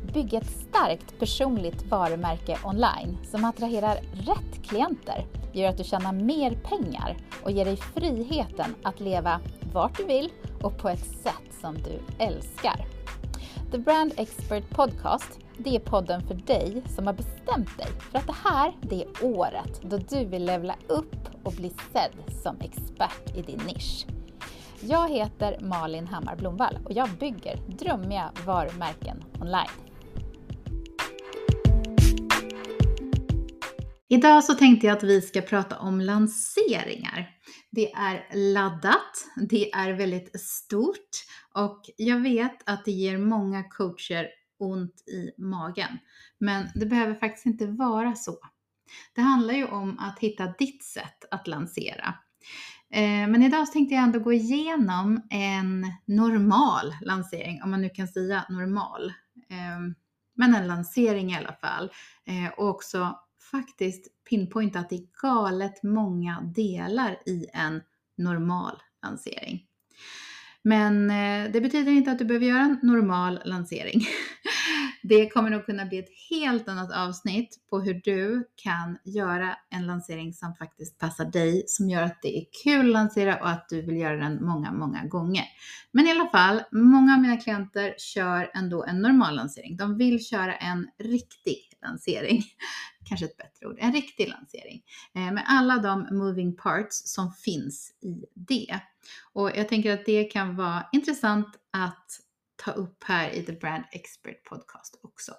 bygga ett starkt personligt varumärke online som attraherar rätt klienter, gör att du tjänar mer pengar och ger dig friheten att leva vart du vill och på ett sätt som du älskar. The Brand Expert Podcast, det är podden för dig som har bestämt dig för att det här det är året då du vill levla upp och bli sedd som expert i din nisch. Jag heter Malin Hammar Blomvall och jag bygger drömmiga varumärken online. Idag så tänkte jag att vi ska prata om lanseringar. Det är laddat, det är väldigt stort och jag vet att det ger många coacher ont i magen. Men det behöver faktiskt inte vara så. Det handlar ju om att hitta ditt sätt att lansera. Men idag så tänkte jag ändå gå igenom en normal lansering, om man nu kan säga normal. Men en lansering i alla fall. Och också faktiskt pinpointa att det är galet många delar i en normal lansering. Men det betyder inte att du behöver göra en normal lansering. Det kommer nog kunna bli ett helt annat avsnitt på hur du kan göra en lansering som faktiskt passar dig, som gör att det är kul att lansera och att du vill göra den många gånger. Men i alla fall, många av mina klienter kör ändå en normal lansering. De vill köra en riktig lansering. Kanske ett bättre ord. En riktig lansering. Med alla de moving parts som finns i det. Och jag tänker att det kan vara intressant att ta upp här i The Brand Expert Podcast också.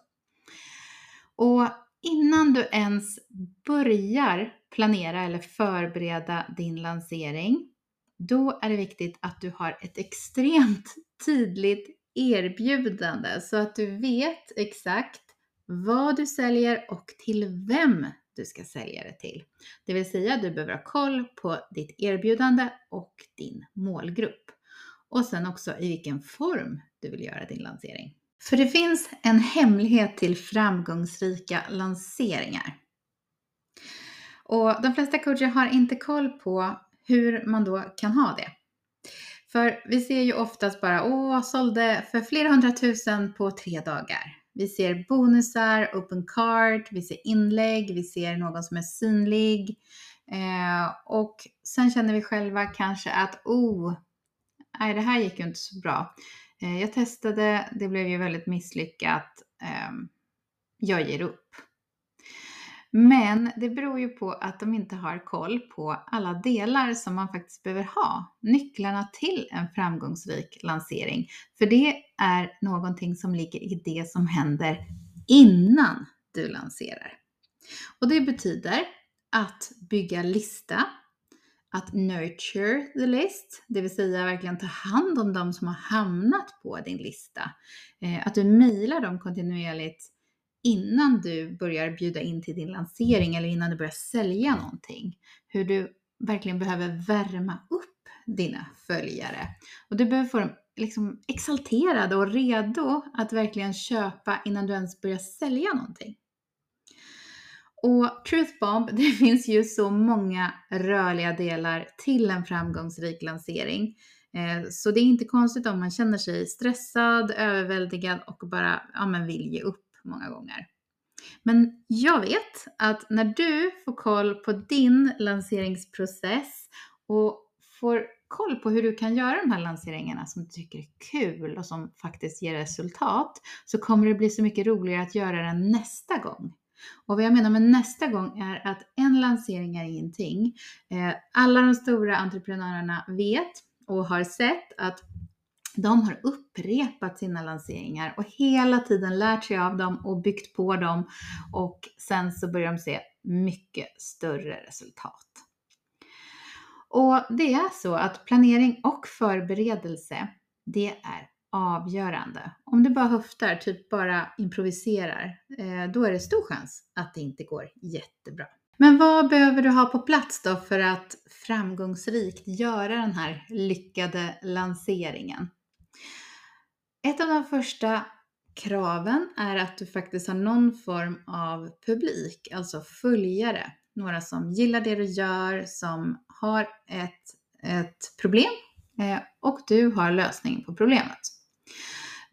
Och innan du ens börjar planera eller förbereda din lansering, då är det viktigt att du har ett extremt tydligt erbjudande så att du vet exakt vad du säljer och till vem du ska sälja det till. Det vill säga du behöver ha koll på ditt erbjudande och din målgrupp. Och sen också i vilken form du vill göra din lansering. För det finns en hemlighet till framgångsrika lanseringar. Och de flesta coacher har inte koll på hur man då kan ha det. För vi ser ju oftast bara, sålde för flera 100 000 på 3 dagar. Vi ser bonusar, open card, vi ser inlägg, vi ser någon som är synlig. Och sen känner vi själva kanske att, nej, det här gick ju inte så bra. Jag testade, det blev ju väldigt misslyckat. Jag ger upp. Men det beror ju på att de inte har koll på alla delar som man faktiskt behöver ha. Nycklarna till en framgångsrik lansering. För det är någonting som ligger i det som händer innan du lanserar. Och det betyder att bygga lista. Att nurture the list, det vill säga verkligen ta hand om de som har hamnat på din lista. Att du mejlar dem kontinuerligt innan du börjar bjuda in till din lansering eller innan du börjar sälja någonting. Hur du verkligen behöver värma upp dina följare. Och du behöver få dem liksom exalterade och redo att verkligen köpa innan du ens börjar sälja någonting. Och Truth Bomb, det finns ju så många rörliga delar till en framgångsrik lansering. Så det är inte konstigt om man känner sig stressad, överväldigad och bara vill ge upp många gånger. Men jag vet att när du får koll på din lanseringsprocess och får koll på hur du kan göra de här lanseringarna som du tycker är kul och som faktiskt ger resultat, så kommer det bli så mycket roligare att göra den nästa gång. Och vad jag menar med nästa gång är att en lansering är ingenting. Alla de stora entreprenörerna vet och har sett att de har upprepat sina lanseringar och hela tiden lärt sig av dem och byggt på dem. Och sen så börjar de se mycket större resultat. Och det är så att planering och förberedelse, det är avgörande. Om du bara höftar, typ bara improviserar, då är det stor chans att det inte går jättebra. Men vad behöver du ha på plats då för att framgångsrikt göra den här lyckade lanseringen? Ett av de första kraven är att du faktiskt har någon form av publik, alltså följare. Några som gillar det du gör, som har ett problem och du har lösningen på problemet.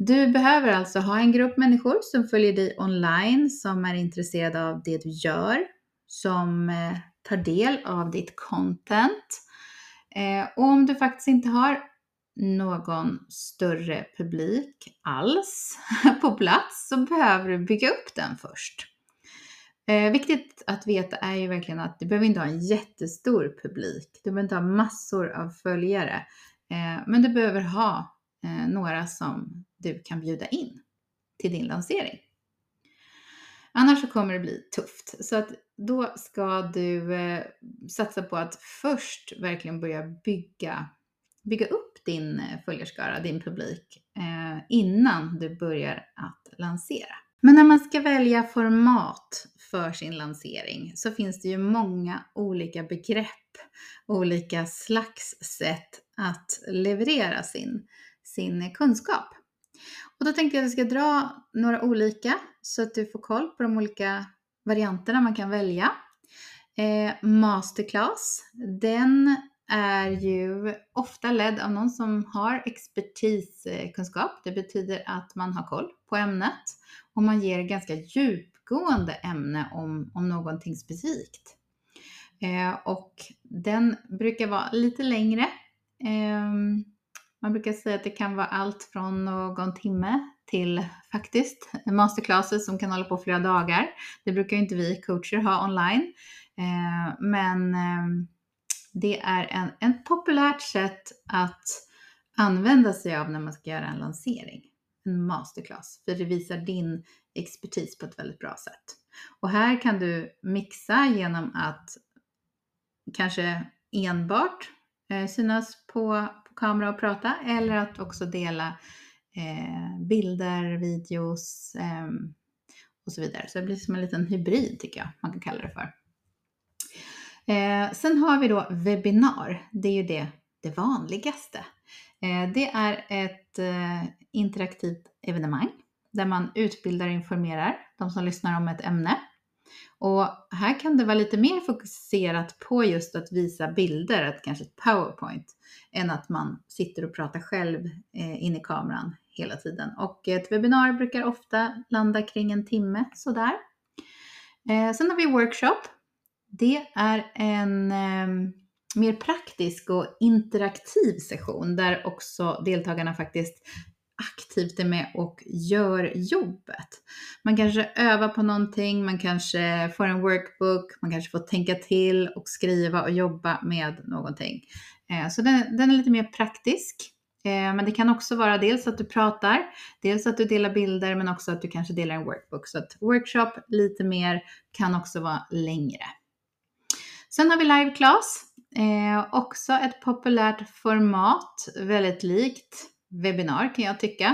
Du behöver alltså ha en grupp människor som följer dig online, som är intresserade av det du gör, som tar del av ditt content. Och om du faktiskt inte har någon större publik alls på plats, så behöver du bygga upp den först. Viktigt att veta är ju verkligen att du behöver inte ha en jättestor publik. Du behöver inte ha massor av följare. Men du behöver ha några som du kan bjuda in till din lansering. Annars så kommer det bli tufft. Så att då ska du satsa på att först verkligen börja bygga upp din följarskara, din publik, innan du börjar att lansera. Men när man ska välja format för sin lansering så finns det ju många olika begrepp, olika slags sätt att leverera sin kunskap. Och då tänkte jag att jag ska dra några olika så att du får koll på de olika varianterna man kan välja. Masterclass, den är ju ofta ledd av någon som har expertiskunskap. Det betyder att man har koll på ämnet och man ger ganska djupgående ämne om någonting specifikt. Och den brukar vara lite längre. Man brukar säga att det kan vara allt från någon timme till faktiskt masterclasses som kan hålla på flera dagar. Det brukar inte vi coacher ha online. Men det är en populärt sätt att använda sig av när man ska göra en lansering. En masterclass. För det visar din expertis på ett väldigt bra sätt. Och här kan du mixa genom att kanske enbart synas på kamera och prata. Eller att också dela bilder, videos och så vidare. Så det blir som en liten hybrid tycker jag man kan kalla det för. Sen har vi då webbinar. Det är ju det vanligaste. Det är ett interaktivt evenemang där man utbildar och informerar de som lyssnar om ett ämne. Och här kan det vara lite mer fokuserat på just att visa bilder, att kanske ett PowerPoint, än att man sitter och pratar själv in i kameran hela tiden. Och ett webbinar brukar ofta landa kring en timme sådär. Sen har vi workshop. Det är en mer praktisk och interaktiv session där också deltagarna faktiskt aktivt är med och gör jobbet. Man kanske övar på någonting, man kanske får en workbook, man kanske får tänka till och skriva och jobba med någonting. Så den är lite mer praktisk. Men det kan också vara dels att du pratar, dels att du delar bilder, men också att du kanske delar en workbook. Så att workshop lite mer, kan också vara längre. Sen har vi live class. Också ett populärt format, väldigt likt webbinar kan jag tycka.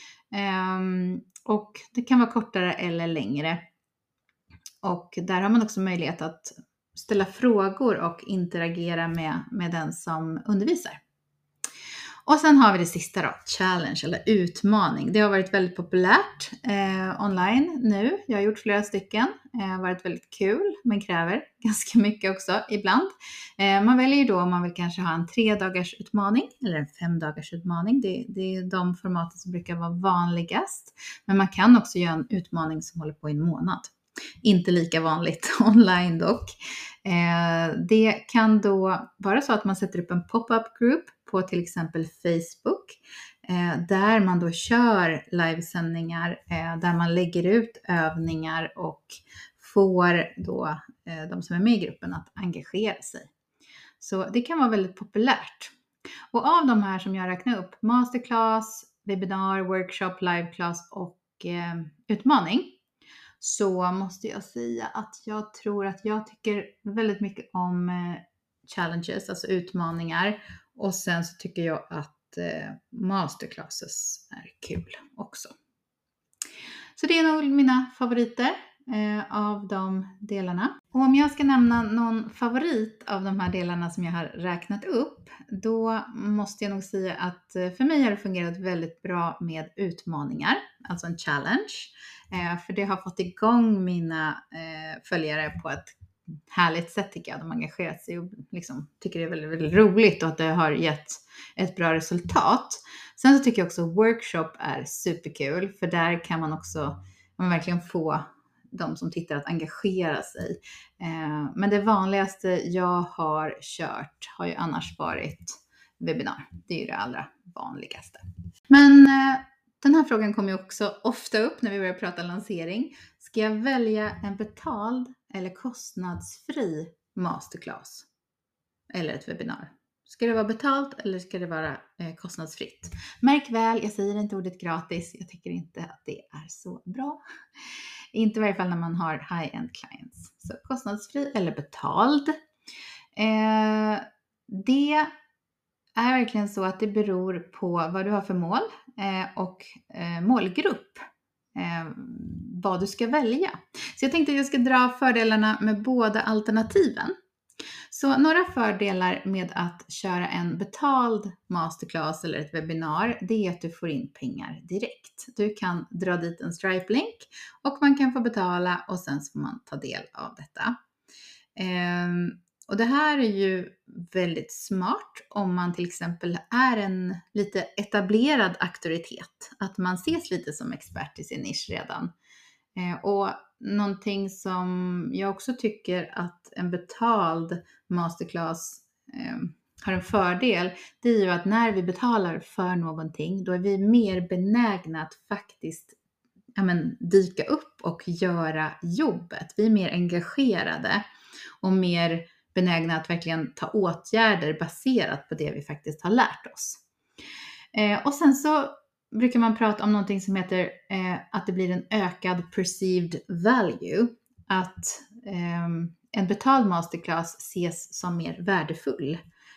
Och det kan vara kortare eller längre. Och där har man också möjlighet att ställa frågor och interagera med den som undervisar. Och sen har vi det sista då, challenge eller utmaning. Det har varit väldigt populärt online nu. Jag har gjort flera stycken. Det har varit väldigt kul men kräver ganska mycket också ibland. Man väljer ju då om man vill kanske ha en 3-dagars utmaning eller en 5-dagars utmaning. Det är de formaten som brukar vara vanligast. Men man kan också göra en utmaning som håller på i en månad. Inte lika vanligt online dock. Det kan då vara så att man sätter upp en pop-up group på till exempel Facebook. Där man då kör livesändningar. Där man lägger ut övningar och får då de som är med i gruppen att engagera sig. Så det kan vara väldigt populärt. Och av de här som jag räknar upp, masterclass, webinar, workshop, liveclass och utmaning, så måste jag säga att jag tror att jag tycker väldigt mycket om challenges, alltså utmaningar. Och sen så tycker jag att masterclasses är kul också. Så det är nog mina favoriter av de delarna. Och om jag ska nämna någon favorit av de här delarna som jag har räknat upp, då måste jag nog säga att för mig har det fungerat väldigt bra med utmaningar, alltså en challenge. För det har fått igång mina följare på ett härligt sätt tycker jag. De har engagerat sig och liksom tycker det är väldigt, väldigt roligt och att det har gett ett bra resultat. Sen så tycker jag också workshop är superkul, för där kan man också verkligen få de som tittar att engagera sig. Men det vanligaste jag har kört har ju annars varit webbinar. Det är ju det allra vanligaste. Men den här frågan kommer ju också ofta upp när vi börjar prata lansering. Ska jag välja en betald eller kostnadsfri masterclass eller ett webbinar? Ska det vara betalt eller ska det vara kostnadsfritt? Märk väl, jag säger inte ordet gratis. Jag tycker inte att det är så bra. Inte i varje fall när man har high-end clients. Så kostnadsfri eller betald. Det är verkligen så att det beror på vad du har för mål och målgrupp. Vad du ska välja. Så jag tänkte att jag ska dra fördelarna med båda alternativen. Så några fördelar med att köra en betald masterclass eller ett webbinar, det är att du får in pengar direkt. Du kan dra dit en Stripe-länk och man kan få betala och sen får man ta del av detta. Och det här är ju väldigt smart om man till exempel är en lite etablerad auktoritet. Att man ses lite som expert i sin nisch redan. Och någonting som jag också tycker att en betald masterclass har en fördel, det är ju att när vi betalar för någonting, då är vi mer benägna att faktiskt dyka upp och göra jobbet. Vi är mer engagerade och mer benägna att verkligen ta åtgärder baserat på det vi faktiskt har lärt oss. Och sen så brukar man prata om någonting som heter att det blir en ökad perceived value. Att en betald masterclass ses som mer värdefull.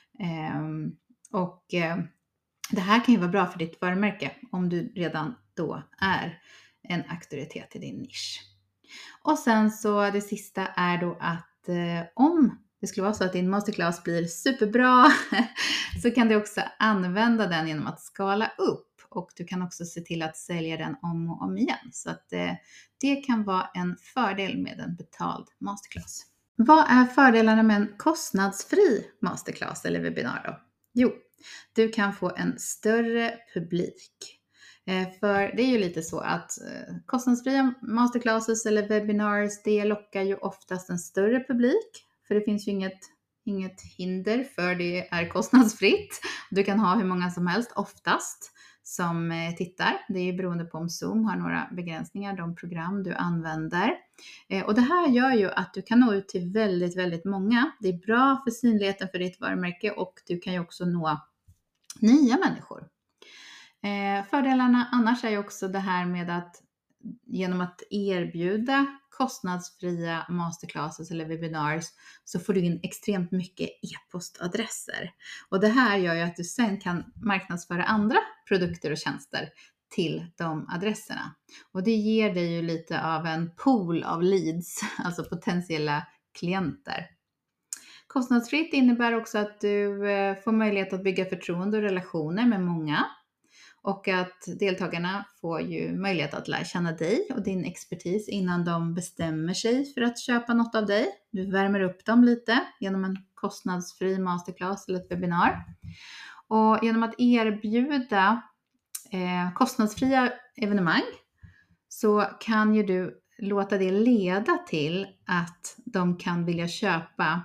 Det här kan ju vara bra för ditt varumärke om du redan då är en auktoritet i din nisch. Och sen så det sista är då att om det skulle vara så att din masterclass blir superbra så kan du också använda den genom att skala upp. Och du kan också se till att sälja den om och om igen. Så att det kan vara en fördel med en betald masterclass. Vad är fördelarna med en kostnadsfri masterclass eller webbinar då? Jo, du kan få en större publik. För det är ju lite så att kostnadsfria masterclasses eller webinars, det lockar ju oftast en större publik. För det finns ju inget hinder för det är kostnadsfritt. Du kan ha hur många som helst oftast som tittar. Det är beroende på om Zoom har några begränsningar, de program du använder. Och det här gör ju att du kan nå ut till väldigt, väldigt många. Det är bra för synligheten för ditt varumärke och du kan ju också nå nya människor. Fördelarna annars är ju också det här med att genom att erbjuda kostnadsfria masterclasses eller webinars så får du in extremt mycket e-postadresser. Och det här gör ju att du sen kan marknadsföra andra produkter och tjänster till de adresserna. Och det ger dig ju lite av en pool av leads, alltså potentiella klienter. Kostnadsfritt innebär också att du får möjlighet att bygga förtroende och relationer med många. Och att deltagarna får ju möjlighet att lära känna dig och din expertis innan de bestämmer sig för att köpa något av dig. Du värmer upp dem lite genom en kostnadsfri masterclass eller ett webbinar. Och genom att erbjuda kostnadsfria evenemang så kan ju du låta det leda till att de kan vilja köpa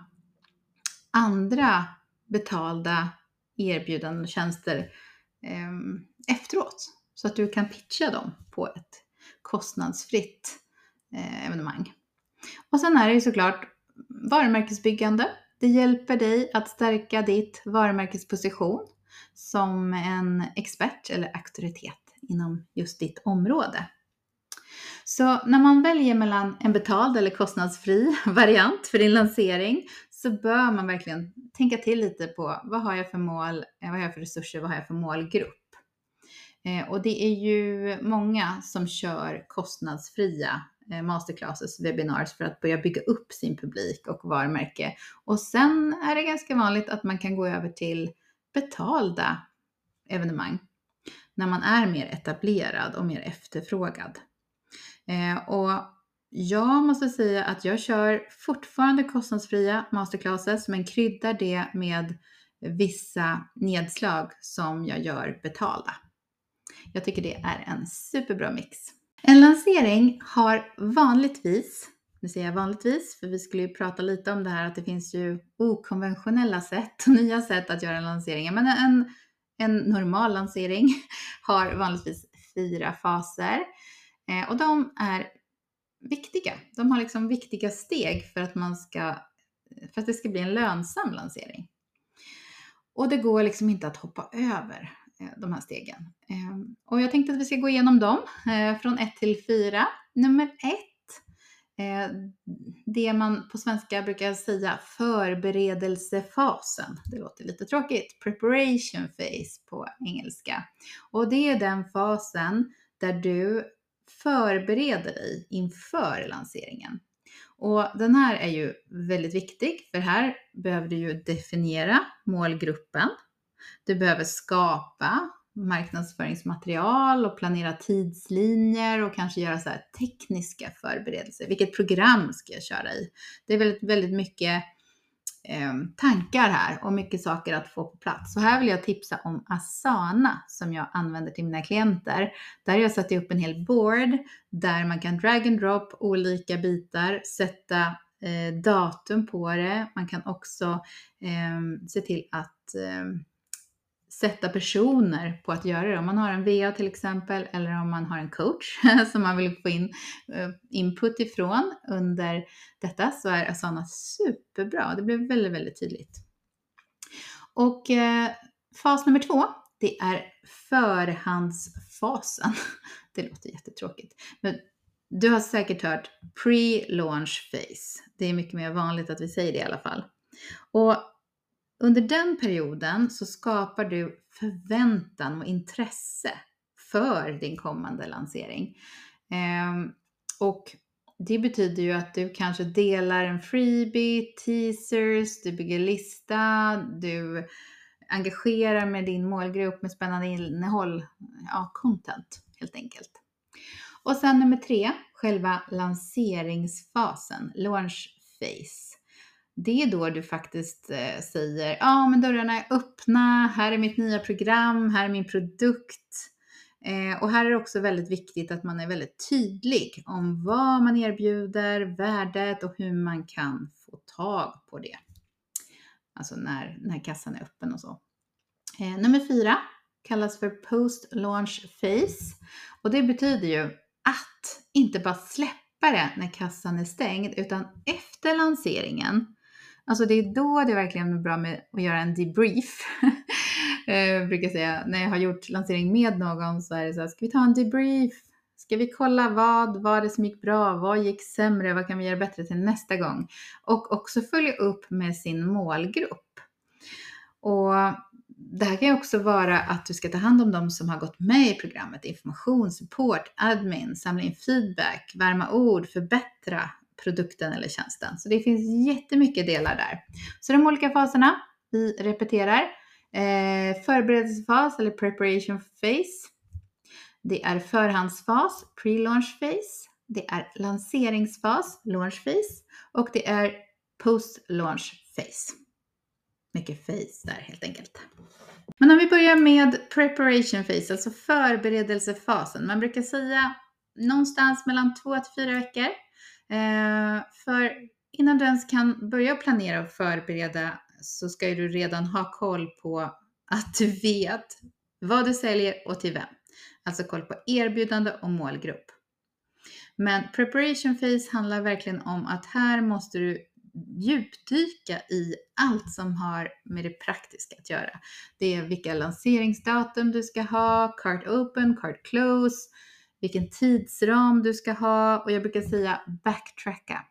andra betalda erbjudanden och tjänster efteråt. Så att du kan pitcha dem på ett kostnadsfritt evenemang. Och sen är det ju såklart varumärkesbyggande. Det hjälper dig att stärka ditt varumärkesposition som en expert eller auktoritet inom just ditt område. Så när man väljer mellan en betald eller kostnadsfri variant för din lansering så bör man verkligen tänka till lite på vad har jag för mål, vad har jag för resurser, vad har jag för målgrupp. Och det är ju många som kör kostnadsfria masterclasses, webinars för att börja bygga upp sin publik och varumärke. Och sen är det ganska vanligt att man kan gå över till betalda evenemang när man är mer etablerad och mer efterfrågad. Och Jag måste säga att jag kör fortfarande kostnadsfria masterclasses, men kryddar det med vissa nedslag som jag gör betalda. Jag tycker det är en superbra mix. En lansering har vanligtvis, nu säger jag vanligtvis, för vi skulle ju prata lite om det här att det finns ju okonventionella sätt, nya sätt att göra lanseringar. Men en normal lansering har vanligtvis 4 faser och de är viktiga. De har liksom viktiga steg för att det ska bli en lönsam lansering. Och det går liksom inte att hoppa över de här stegen. Och jag tänkte att vi ska gå igenom dem från 1 till 4. Nummer 1, det man på svenska brukar säga förberedelsefasen. Det låter lite tråkigt. Preparation phase på engelska. Och det är den fasen där du förbereder dig inför lanseringen. Och den här är ju väldigt viktig, för här behöver du ju definiera målgruppen. Du behöver skapa marknadsföringsmaterial och planera tidslinjer och kanske göra så här tekniska förberedelser. Vilket program ska jag köra i? Det är väldigt, väldigt mycket tankar här och mycket saker att få på plats. Så här vill jag tipsa om Asana som jag använder till mina klienter. Där har jag satt upp en hel board där man kan drag and drop olika bitar, sätta datum på det. Man kan också se till att sätta personer på att göra det. Om man har en VA till exempel, eller om man har en coach som man vill få in input ifrån under detta, så är Asana superbra. Det blir väldigt, väldigt tydligt. Och fas nummer 2, det är förhandsfasen. Det låter jättetråkigt. Men du har säkert hört pre-launch phase. Det är mycket mer vanligt att vi säger det i alla fall. Och under den perioden så skapar du förväntan och intresse för din kommande lansering. Och det betyder ju att du kanske delar en freebie, teasers, du bygger lista, du engagerar med din målgrupp med spännande innehåll, content helt enkelt. Och sen nummer 3, själva lanseringsfasen, launch phase. Det är då du faktiskt säger, men dörrarna är öppna, här är mitt nya program, här är min produkt. Och här är det också väldigt viktigt att man är väldigt tydlig om vad man erbjuder, värdet och hur man kan få tag på det. Alltså när kassan är öppen och så. Nummer 4 kallas för post-launch phase. Och det betyder ju att inte bara släppa det när kassan är stängd, utan efter lanseringen. Alltså det är då det är verkligen bra med att göra en debrief. Jag brukar säga, när jag har gjort lansering med någon så är det så här, ska vi ta en debrief? Ska vi kolla vad var det som gick bra? Vad gick sämre? Vad kan vi göra bättre till nästa gång? Och också följa upp med sin målgrupp. Och det här kan ju också vara att du ska ta hand om de som har gått med i programmet. Information, support, admin, samla in feedback, värma ord, förbättra produkten eller tjänsten. Så det finns jättemycket delar där. Så de olika faserna, vi repeterar. Förberedelsefas eller preparation phase. Det är förhandsfas, pre-launch phase. Det är lanseringsfas, launch phase. Och det är post-launch phase. Mycket face där helt enkelt. Men om vi börjar med preparation phase, alltså förberedelsefasen. Man brukar säga någonstans mellan 2 till 4 veckor. För innan du ens kan börja planera och förbereda så ska du redan ha koll på att du vet vad du säljer och till vem. Alltså koll på erbjudande och målgrupp. Men preparation phase handlar verkligen om att här måste du djupdyka i allt som har med det praktiska att göra. Det är vilka lanseringsdatum du ska ha, cart open, cart close, vilken tidsram du ska ha, och jag brukar säga backtracka.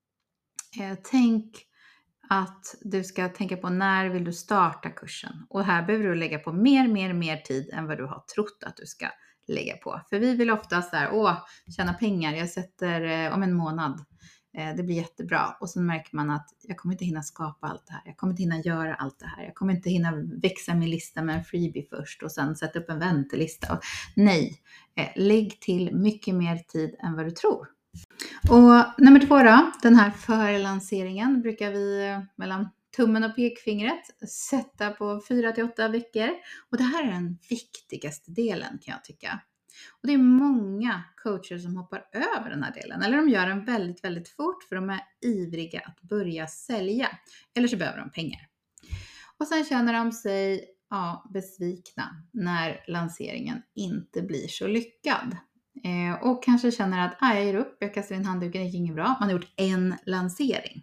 Tänk att du ska tänka på när vill du starta kursen, och här behöver du lägga på mer tid än vad du har trott att du ska lägga på. För vi vill ofta tjäna pengar, jag sätter om en månad. Det blir jättebra. Och så märker man att jag kommer inte hinna skapa allt det här. Jag kommer inte hinna göra allt det här. Jag kommer inte hinna växa min lista med en freebie först och sen sätta upp en väntelista. Nej, lägg till mycket mer tid än vad du tror. Och nummer 2 då, den här förlanseringen brukar vi mellan tummen och pekfingret sätta på 4 till 8 veckor. Och det här är den viktigaste delen kan jag tycka. Och det är många coacher som hoppar över den här delen. Eller de gör den väldigt, väldigt fort för de är ivriga att börja sälja. Eller så behöver de pengar. Och sen känner de sig besvikna när lanseringen inte blir så lyckad. Och kanske känner att jag ger upp, jag kastar in handduken, det gick inget bra. Man har gjort en lansering.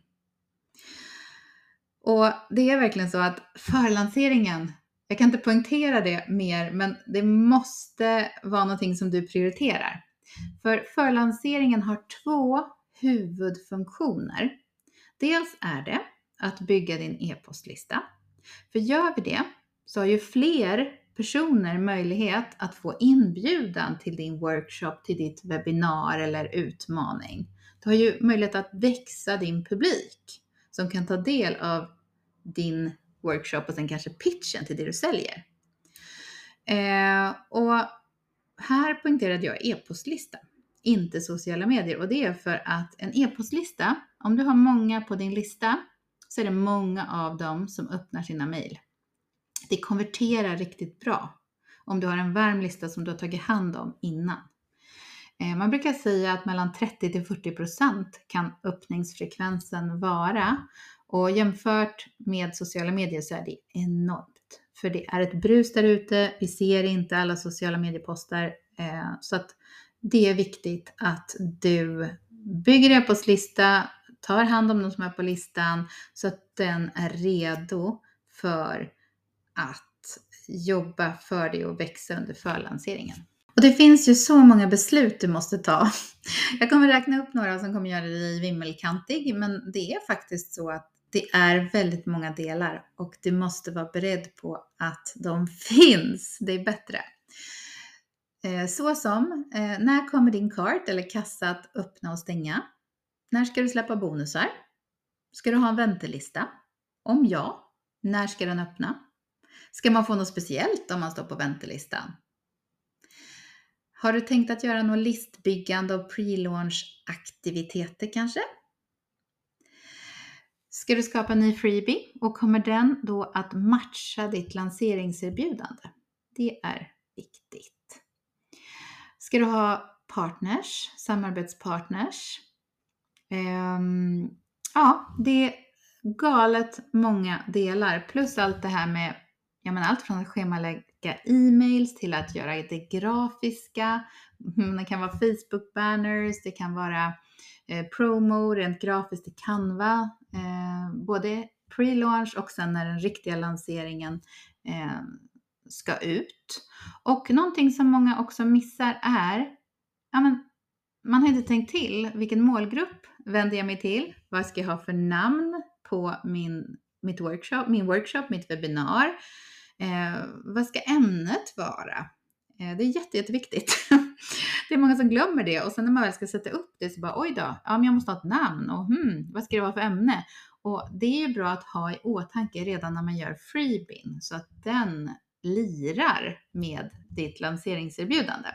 Och det är verkligen så att förlanseringen, jag kan inte poängtera det mer, men det måste vara någonting som du prioriterar. För förlanseringen har 2 huvudfunktioner. Dels är det att bygga din e-postlista. För gör vi det så har ju fler personer möjlighet att få inbjudan till din workshop, till ditt webbinar eller utmaning. Du har ju möjlighet att växa din publik som kan ta del av din workshop och sen kanske pitchen till det du säljer. Och här poängterade jag e-postlista, inte sociala medier. Och det är för att en e-postlista, om du har många på din lista så är det många av dem som öppnar sina mejl. Det konverterar riktigt bra om du har en varm lista som du har tagit hand om innan. Man brukar säga att mellan 30-40% kan öppningsfrekvensen vara. Och jämfört med sociala medier så är det enormt. För det är ett brus där ute. Vi ser inte alla sociala medieposter. Så att det är viktigt att du bygger e-postlista, tar hand om de som är på listan så att den är redo för att jobba för dig och växa under förlanseringen. Och det finns ju så många beslut du måste ta. Jag kommer räkna upp några som kommer göra dig vimmelkantig, men det är faktiskt så att det är väldigt många delar och du måste vara beredd på att de finns. Det är bättre. Så som, när kommer din kart eller kassa att öppna och stänga? När ska du släppa bonusar? Ska du ha en väntelista? Om ja, när ska den öppna? Ska man få något speciellt om man står på väntelistan? Har du tänkt att göra något listbyggande och pre-launch-aktiviteter kanske? Ska du skapa en ny freebie och kommer den då att matcha ditt lanseringserbjudande? Det är viktigt. Ska du ha partners, samarbetspartners? Det är galet många delar. Plus allt det här med allt från att schemalägga e-mails till att göra det grafiska. Det kan vara Facebook-banners, det kan vara promo, rent grafiskt i Canva. Både pre-launch och sen när den riktiga lanseringen ska ut. Och någonting som många också missar är, man har inte tänkt till vilken målgrupp vänder jag mig till? Vad ska jag ha för namn på min workshop, mitt webbinar? Vad ska ämnet vara? Det är jätteviktigt. Det är många som glömmer det och sen när man väl ska sätta upp det så bara oj då, men jag måste ha ett namn och vad ska det vara för ämne? Och det är ju bra att ha i åtanke redan när man gör freebien så att den lirar med ditt lanseringserbjudande.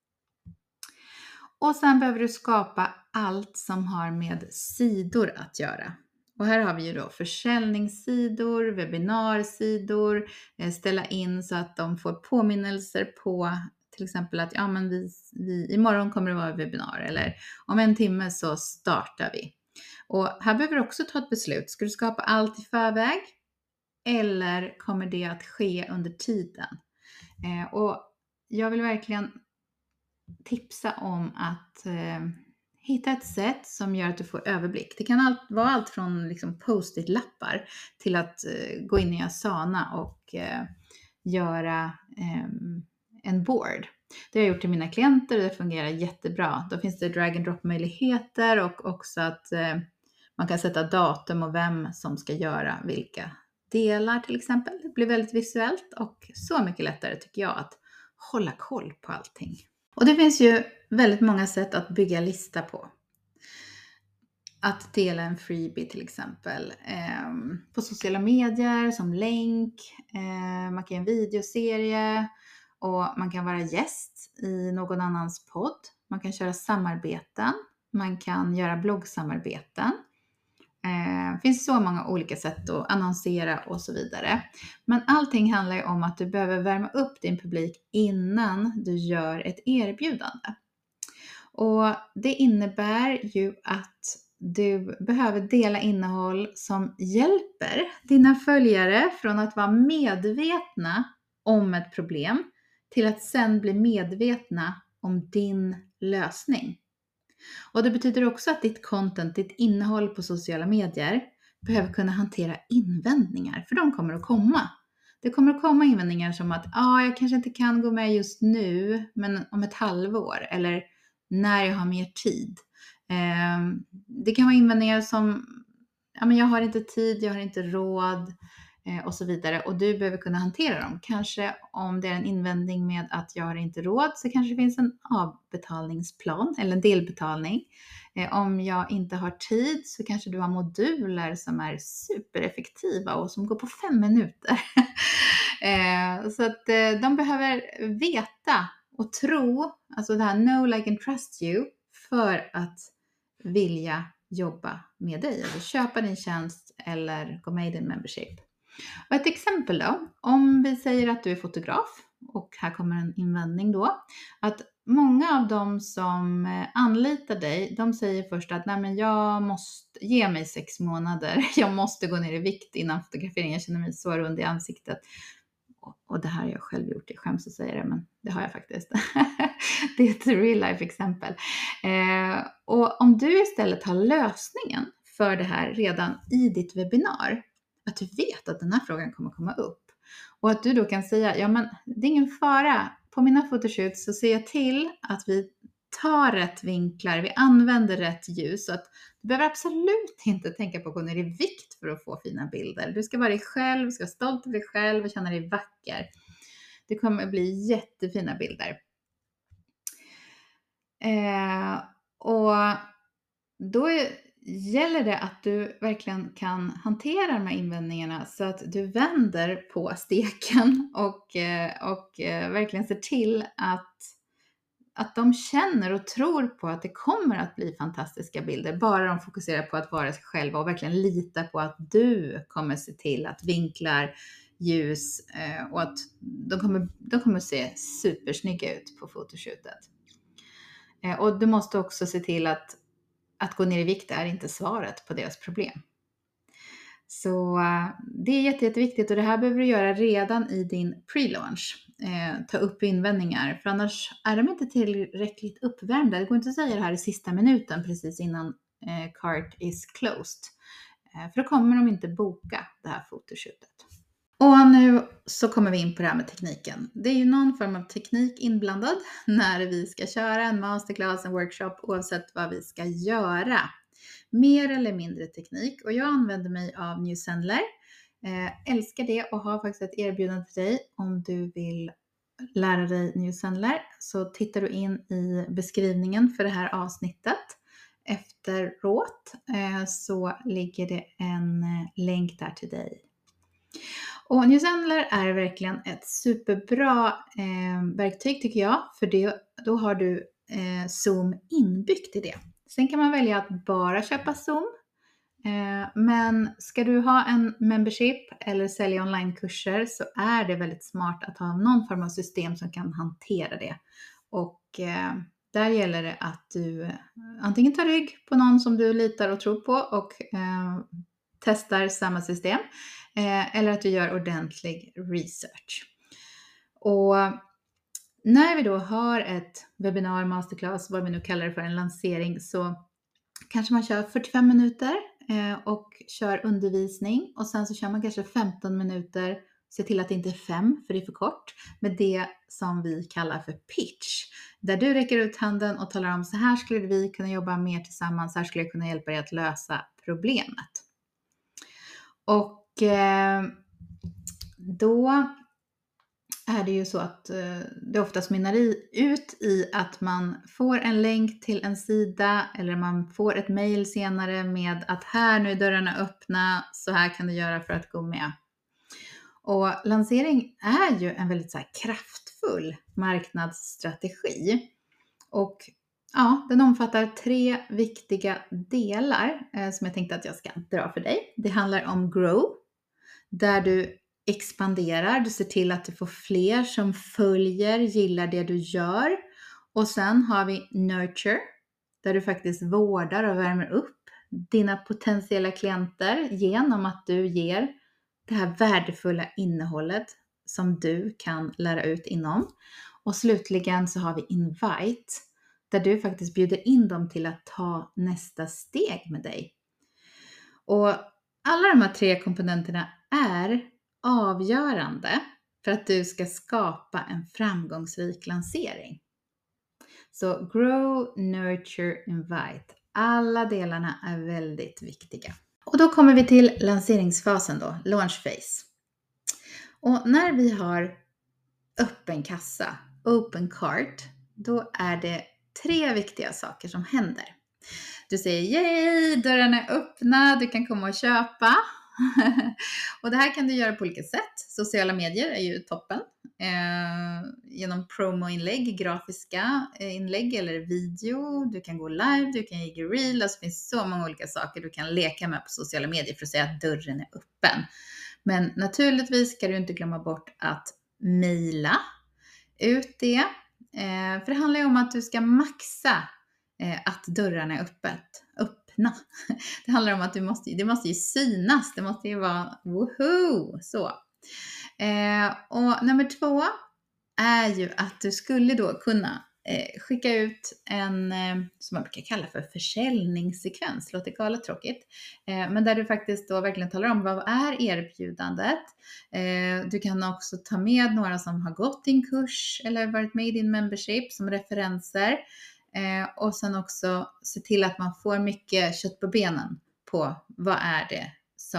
Och sen behöver du skapa allt som har med sidor att göra. Och här har vi ju då försäljningssidor, webbinarsidor, ställa in så att de får påminnelser på till exempel att vi imorgon kommer det vara ett webbinar eller om en timme så startar vi. Och här behöver du också ta ett beslut. Ska du skapa allt i förväg eller kommer det att ske under tiden? Och jag vill verkligen tipsa om att hitta ett sätt som gör att du får överblick. Det kan vara allt från post-it-lappar till att gå in i Asana och göra en board. Det har jag gjort till mina klienter och det fungerar jättebra. Då finns det drag and drop möjligheter och också att man kan sätta datum och vem som ska göra vilka delar till exempel. Det blir väldigt visuellt och så mycket lättare tycker jag att hålla koll på allting. Och det finns ju väldigt många sätt att bygga lista på. Att dela en freebie till exempel på sociala medier som länk. Man kan göra en videoserie och man kan vara gäst i någon annans podd. Man kan köra samarbeten Man kan göra bloggsamarbeten. Det finns så många olika sätt att annonsera och så vidare. Men allting handlar ju om att du behöver värma upp din publik innan du gör ett erbjudande. Och det innebär ju att du behöver dela innehåll som hjälper dina följare från att vara medvetna om ett problem till att sen bli medvetna om din lösning. Och det betyder också att ditt content, ditt innehåll på sociala medier behöver kunna hantera invändningar, för de kommer att komma. Det kommer att komma invändningar som att jag kanske inte kan gå med just nu, men om ett halvår eller när jag har mer tid. Det kan vara invändningar som jag har inte tid, jag har inte råd och så vidare. Och du behöver kunna hantera dem. Kanske om det är en invändning med att jag har inte råd, så kanske det finns en avbetalningsplan eller en delbetalning. Om jag inte har tid så kanske du har moduler som är supereffektiva och som går på 5 minuter. Så att de behöver veta och tro, alltså det här know, like and trust you, för att vilja jobba med dig eller köpa din tjänst eller gå med i din membership. Och ett exempel då, om vi säger att du är fotograf, och här kommer en invändning då, att många av dem som anlitar dig, de säger först att nej, men jag måste ge mig 6 månader, jag måste gå ner i vikt innan fotograferingen, jag känner mig så rund i ansiktet. Och det här har jag själv gjort, jag skäms att säga det, men det har jag faktiskt. Det är ett real life exempel. Och om du istället har lösningen för det här redan i ditt webbinar, att du vet att den här frågan kommer komma upp. Och att du då kan säga, men det är ingen fara. På mina fotoshoots så ser jag till att vi tar rätt vinklar, vi använder rätt ljus. Så att du behöver absolut inte tänka på att gå ner i vikt för att få fina bilder. Du ska vara dig själv, du ska vara stolt över dig själv och känna dig vacker. Det kommer att bli jättefina bilder. Och då gäller det att du verkligen kan hantera de här invändningarna så att du vänder på steken och verkligen ser till att de känner och tror på att det kommer att bli fantastiska bilder. Bara de fokuserar på att vara sig själva och verkligen litar på att du kommer se till att vinklar, ljus och att de kommer se supersnygga ut på fotoshootet. Och du måste också se till att gå ner i vikt är inte svaret på deras problem. Så det är jätteviktigt, och det här behöver du göra redan i din pre-launch. Ta upp invändningar, för annars är de inte tillräckligt uppvärmda. Det går inte att säga det här i sista minuten precis innan cart is closed. För då kommer de inte boka det här fotoshootet. Och nu så kommer vi in på det här med tekniken. Det är ju någon form av teknik inblandad när vi ska köra en masterclass, en workshop, oavsett vad vi ska göra. Mer eller mindre teknik, och jag använder mig av New Zenler. Älskar det och har faktiskt ett erbjudande till dig. Om du vill lära dig New Zenler så tittar du in i beskrivningen för det här avsnittet. Efteråt så ligger det en länk där till dig. Och New Zenler är verkligen ett superbra verktyg tycker jag, för då har du Zoom inbyggt i det. Sen kan man välja att bara köpa Zoom, men ska du ha en membership eller sälja onlinekurser så är det väldigt smart att ha någon form av system som kan hantera det. Och där gäller det att du antingen tar rygg på någon som du litar och tror på och testar samma system, eller att du gör ordentlig research. Och när vi då har ett webbinar, masterclass, vad vi nu kallar det för, en lansering, så kanske man kör 45 minuter och kör undervisning, och sen så kör man kanske 15 minuter, se till att det inte är 5 för det är för kort, med det som vi kallar för pitch. Där du räcker ut handen och talar om, så här skulle vi kunna jobba mer tillsammans, här skulle jag kunna hjälpa dig att lösa problemet. Och då är det ju så att det oftast mynnar ut i att man får en länk till en sida, eller man får ett mejl senare med att här, nu är dörrarna öppna, så här kan du göra för att gå med. Och lansering är ju en väldigt så här kraftfull marknadsstrategi. Och Ja, den omfattar 3 viktiga delar som jag tänkte att jag ska dra för dig. Det handlar om grow, där du expanderar, du ser till att du får fler som följer, gillar det du gör. Och sen har vi nurture, där du faktiskt vårdar och värmer upp dina potentiella klienter genom att du ger det här värdefulla innehållet som du kan lära ut inom. Och slutligen så har vi invite, där du faktiskt bjuder in dem till att ta nästa steg med dig. Och alla de här 3 komponenterna är avgörande för att du ska skapa en framgångsrik lansering. Så grow, nurture, invite. Alla delarna är väldigt viktiga. Och då kommer vi till lanseringsfasen då, launch phase. Och när vi har öppen kassa, open cart, då är det 3 viktiga saker som händer. Du säger yay, dörrarna är öppna, du kan komma och köpa. Och det här kan du göra på olika sätt. Sociala medier är ju toppen. Genom promo-inlägg, grafiska inlägg eller video. Du kan gå live, du kan ge reel. Alltså det finns så många olika saker du kan leka med på sociala medier för att säga att dörren är öppen. Men naturligtvis ska du inte glömma bort att mejla ut det. För det handlar ju om att du ska maxa att dörrarna är öppna. Det handlar om att det måste ju synas. Det måste ju vara woho! Så. Och nummer 2 är ju att du skulle då kunna skicka ut en, som man brukar kalla för försäljningssekvens. Låter galet tråkigt. Men där du faktiskt då verkligen talar om vad är erbjudandet. Du kan också ta med några som har gått din kurs eller varit med i din membership som referenser. Och sen också se till att man får mycket kött på benen på vad är det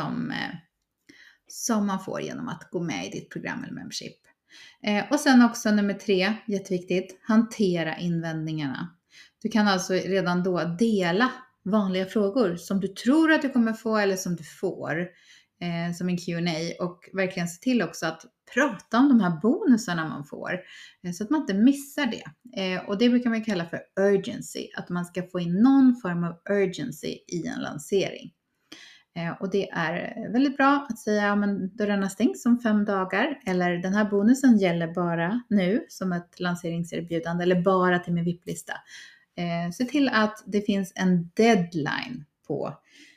som man får genom att gå med i ditt program eller membership. Och sen också nummer 3, jätteviktigt, hantera invändningarna. Du kan alltså redan då dela vanliga frågor som du tror att du kommer få eller som du får som en Q&A och verkligen se till också att prata om de här bonusarna man får så att man inte missar det. Och det brukar man kalla för urgency, att man ska få in någon form av urgency i en lansering. Och det är väldigt bra att säga att dörrarna stängs om 5 dagar eller den här bonusen gäller bara nu som ett lanseringserbjudande eller bara till min VIP-lista. Se till att det finns en deadline på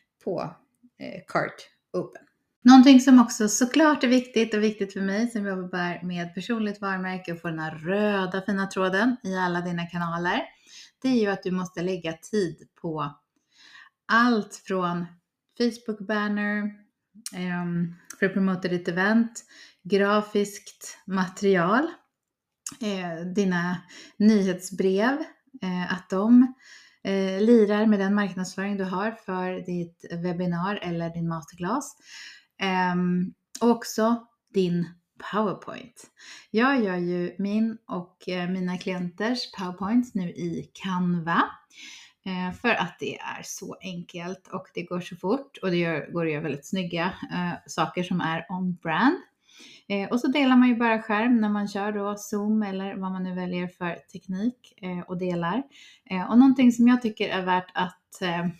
Cart Open. Någonting som också såklart är viktigt för mig som jobbar med personligt varumärke och får den här röda fina tråden i alla dina kanaler. Det är ju att du måste lägga tid på allt från Facebook banner, för att promota ditt event, grafiskt material, dina nyhetsbrev, att de lirar med den marknadsföring du har för ditt webbinar eller din masterclass. Och också din PowerPoint. Jag gör ju min och mina klienters PowerPoints nu i Canva. För att det är så enkelt och det går så fort och det går att göra väldigt snygga saker som är on-brand. Och så delar man ju bara skärm när man kör då Zoom eller vad man nu väljer för teknik och delar. Och någonting som jag tycker är värt att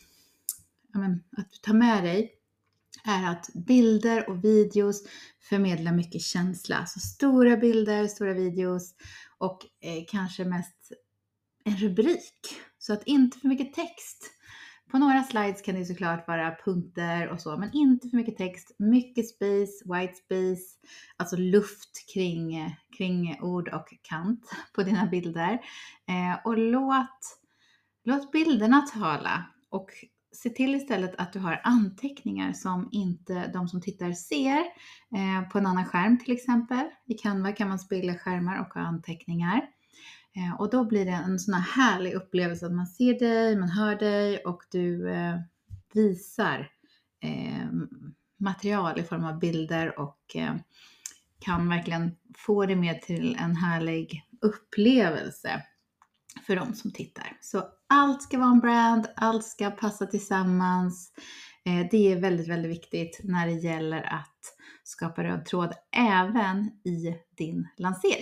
ta med dig är att bilder och videos förmedlar mycket känsla. Så stora bilder, stora videos och kanske mest en rubrik. Så att inte för mycket text. På några slides kan det såklart vara punkter och så, men inte för mycket text. Mycket space, white space, alltså luft kring ord och kant på dina bilder. Och låt bilderna tala och se till istället att du har anteckningar som inte de som tittar ser på en annan skärm till exempel. I Canva kan man spela skärmar och ha anteckningar. Och då blir det en sån här härlig upplevelse att man ser dig, man hör dig och du visar material i form av bilder och kan verkligen få det med till en härlig upplevelse för de som tittar. Så allt ska vara en brand, allt ska passa tillsammans. Det är väldigt, väldigt viktigt när det gäller att skapa röd tråd även i din lansering.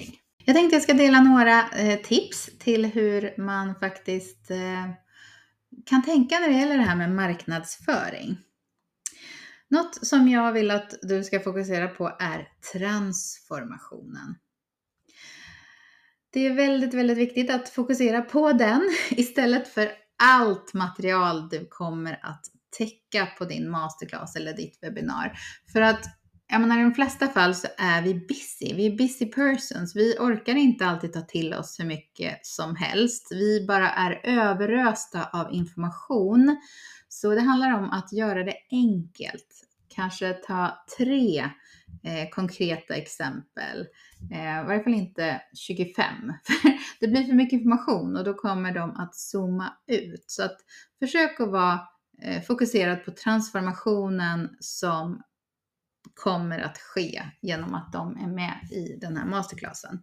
Jag tänkte jag ska dela några tips till hur man faktiskt kan tänka när det gäller det här med marknadsföring. Något som jag vill att du ska fokusera på är transformationen. Det är väldigt, väldigt viktigt att fokusera på den istället för allt material du kommer att täcka på din masterclass eller ditt webbinar. För att jag menar, i de flesta fall så är vi busy. Vi är busy persons. Vi orkar inte alltid ta till oss hur mycket som helst. Vi bara är överösta av information. Så det handlar om att göra det enkelt. Kanske ta 3 konkreta exempel. I varje fall inte 25. Det blir för mycket information och då kommer de att zooma ut. Så att försök att vara fokuserad på transformationen som kommer att ske genom att de är med i den här masterclassen.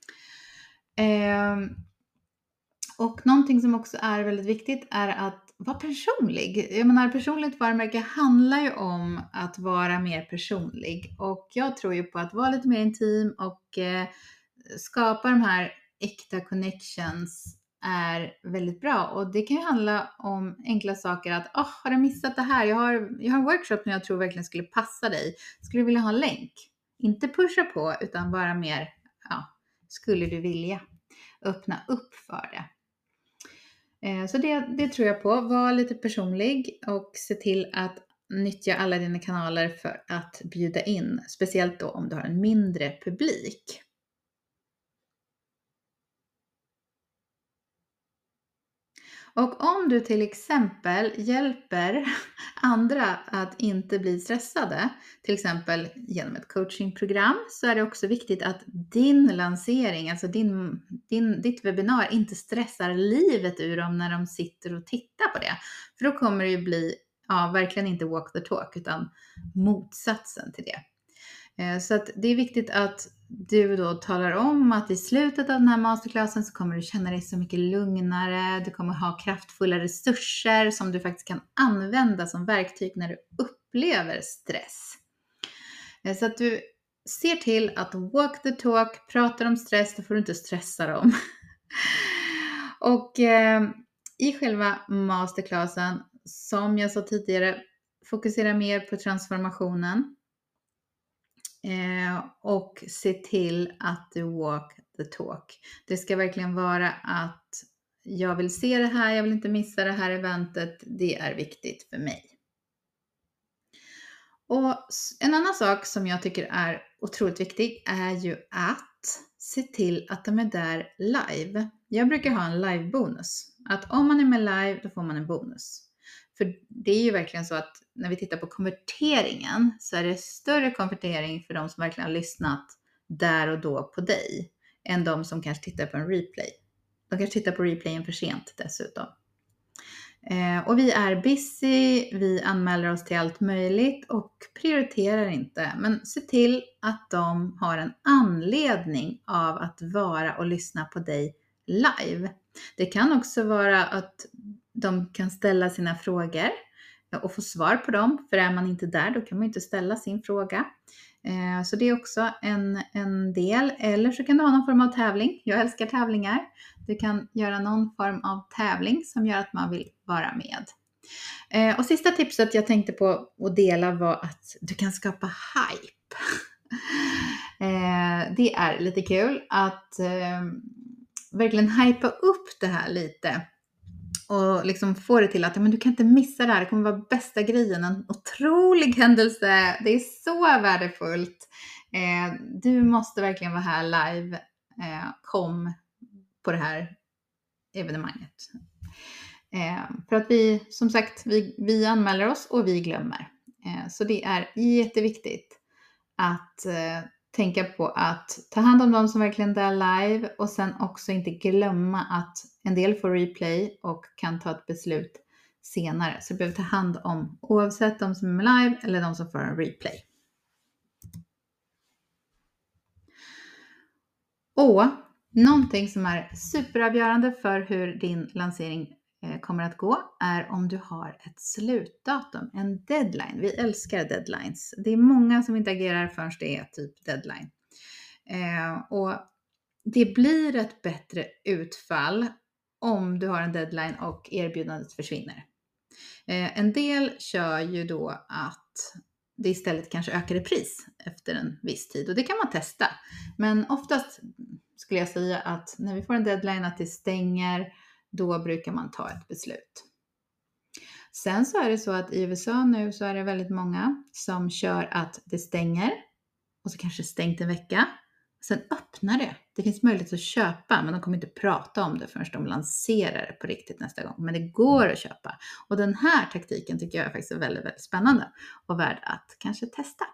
Och någonting som också är väldigt viktigt är att vara personlig. Jag menar, personligt varumärke handlar ju om att vara mer personlig. Och jag tror ju på att vara lite mer intim och skapa de här äkta connections är väldigt bra. Och det kan ju handla om enkla saker att, har du missat det här? Jag har en workshop som jag tror verkligen skulle passa dig. Skulle du vilja ha en länk? Inte pusha på utan bara mer, skulle du vilja öppna upp för det. Så det tror jag på. Var lite personlig och se till att nyttja alla dina kanaler för att bjuda in. Speciellt då om du har en mindre publik. Och om du till exempel hjälper andra att inte bli stressade, till exempel genom ett coachingprogram, så är det också viktigt att din lansering, alltså ditt webbinar, inte stressar livet ur dem när de sitter och tittar på det. För då kommer det ju bli, verkligen inte walk the talk, utan motsatsen till det. Så att det är viktigt att du då talar om att i slutet av den här masterclassen så kommer du känna dig så mycket lugnare. Du kommer ha kraftfulla resurser som du faktiskt kan använda som verktyg när du upplever stress. Så att du ser till att walk the talk, pratar om stress, då får du inte stressa dem. Och i själva masterclassen, som jag sa tidigare, fokusera mer på transformationen. Och se till att du walk the talk. Det ska verkligen vara att jag vill se det här, jag vill inte missa det här eventet. Det är viktigt för mig. Och en annan sak som jag tycker är otroligt viktig är ju att se till att de är där live. Jag brukar ha en live-bonus. Att om man är med live, då får man en bonus. För det är ju verkligen så att när vi tittar på konverteringen så är det större konvertering för de som verkligen har lyssnat där och då på dig än de som kanske tittar på en replay. De kanske tittar på replayen för sent dessutom. Och vi är busy, vi anmäler oss till allt möjligt och prioriterar inte. Men se till att de har en anledning av att vara och lyssna på dig live. Det kan också vara att de kan ställa sina frågor och få svar på dem. För är man inte där, då kan man inte ställa sin fråga. Så det är också en del. Eller så kan du ha någon form av tävling. Jag älskar tävlingar. Du kan göra någon form av tävling som gör att man vill vara med. Och sista tipset jag tänkte på att dela var att du kan skapa hype. Det är lite kul att verkligen hypa upp det här lite. Och liksom få det till att men du kan inte missa det här. Det kommer vara bästa grejen. En otrolig händelse. Det är så värdefullt. Du måste verkligen vara här live. Kom på det här evenemanget. För att vi, som sagt, vi anmäler oss och vi glömmer. Så det är jätteviktigt att tänka på att ta hand om de som verkligen är live och sen också inte glömma att en del får replay och kan ta ett beslut senare. Så du behöver ta hand om oavsett de som är live eller de som får en replay. Och någonting som är superavgörande för hur din lansering kommer att gå är om du har ett slutdatum, en deadline. Vi älskar deadlines. Det är många som inte agerar förrän det är typ deadline. Och det blir ett bättre utfall om du har en deadline och erbjudandet försvinner. En del kör ju då att det istället kanske ökar i pris efter en viss tid och det kan man testa. Men oftast skulle jag säga att när vi får en deadline att det stänger, då brukar man ta ett beslut. Sen så är det så att i USA nu så är det väldigt många som kör att det stänger och så kanske stängt en vecka. Sen öppnar det. Det finns möjlighet att köpa, men de kommer inte prata om det förrän de lanserar det på riktigt nästa gång. Men det går att köpa. Och den här taktiken tycker jag faktiskt är väldigt, väldigt spännande och värd att kanske testa.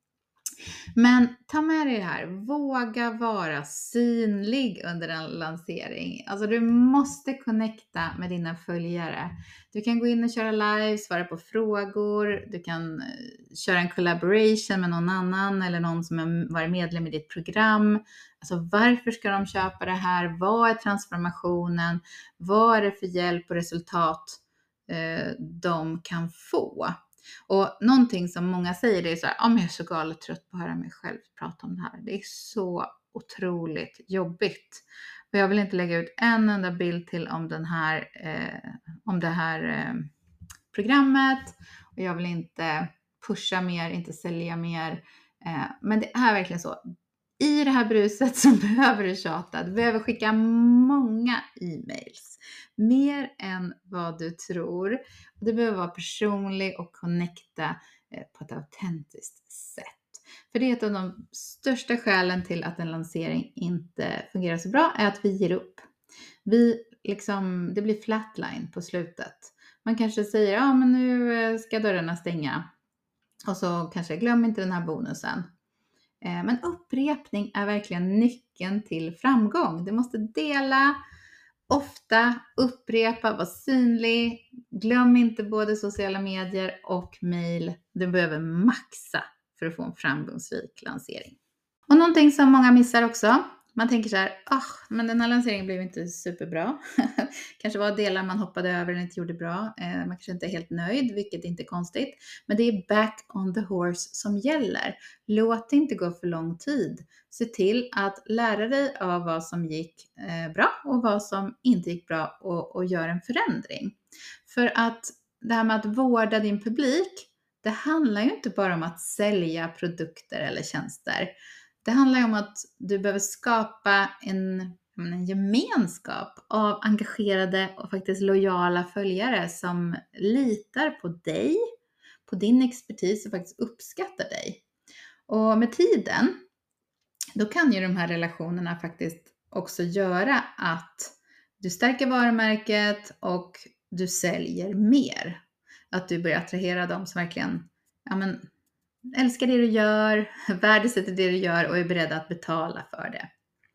Men ta med dig det här, våga vara synlig under en lansering. Alltså du måste connecta med dina följare. Du kan gå in och köra live, svara på frågor, du kan köra en collaboration med någon annan eller någon som varit medlem i ditt program. Alltså varför ska de köpa det här? Vad är transformationen? Vad är det för hjälp och resultat de kan få? Och någonting som många säger det är så här, jag är så galet trött på att höra mig själv prata om det här. Det är så otroligt jobbigt. Och jag vill inte lägga ut en enda bild till om det här programmet. Och jag vill inte pusha mer, inte sälja mer. Men det är verkligen så. I det här bruset så behöver du tjata. Du behöver skicka många e-mails. Mer än vad du tror. Du behöver vara personlig och connecta på ett autentiskt sätt. För det är ett av de största skälen till att en lansering inte fungerar så bra är att vi ger upp. Det blir flatline på slutet. Man kanske säger, men nu ska dörrarna stänga. Och så kanske glöm inte den här bonusen. Men upprepning är verkligen nyckeln till framgång. Du måste dela ofta, upprepa, vara synlig. Glöm inte både sociala medier och mail. Du behöver maxa för att få en framgångsrik lansering. Och någonting som många missar också. Man tänker så här, men den här lanseringen blev inte superbra. Kanske var delar man hoppade över eller inte gjorde bra. Man kanske inte är helt nöjd, vilket inte är konstigt. Men det är back on the horse som gäller. Låt det inte gå för lång tid. Se till att lära dig av vad som gick bra och vad som inte gick bra och gör en förändring. För att det här med att vårda din publik, det handlar ju inte bara om att sälja produkter eller tjänster. Det handlar ju om att du behöver skapa en gemenskap av engagerade och faktiskt lojala följare som litar på dig, på din expertis och faktiskt uppskattar dig. Och med tiden, då kan ju de här relationerna faktiskt också göra att du stärker varumärket och du säljer mer. Att du börjar attrahera dem som verkligen älskar det du gör, värdesätter det du gör och är beredda att betala för det.